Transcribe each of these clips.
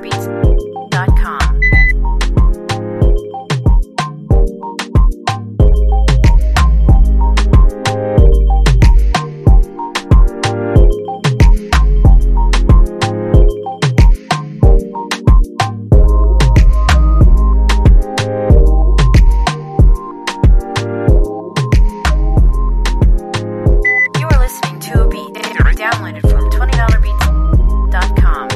$20beats.com. Downloaded from $20beats.com.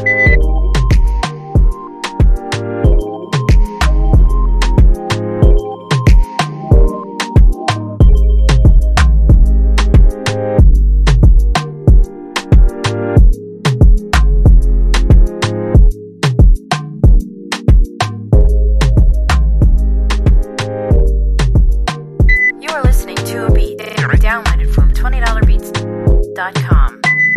You are listening to a beat downloaded from $20beats.com.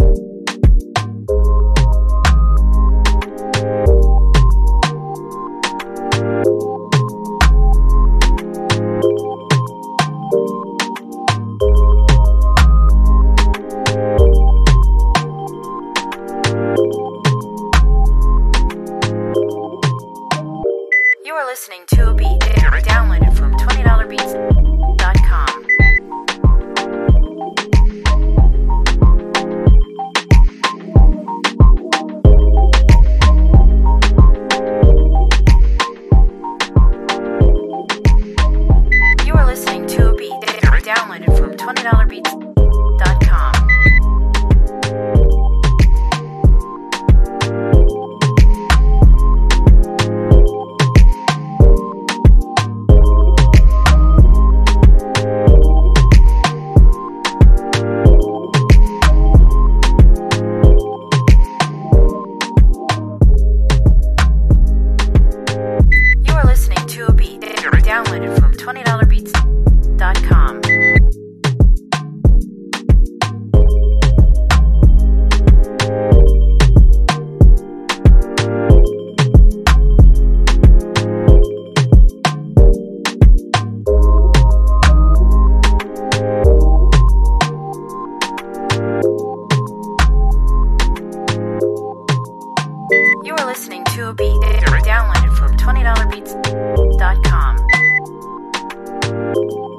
You are listening to a beat downloaded from $20beats.com. You are listening to a beat downloaded from $20beats.com. Downloaded from $20beats.com. You are listening to a beat downloaded from $20beats.com.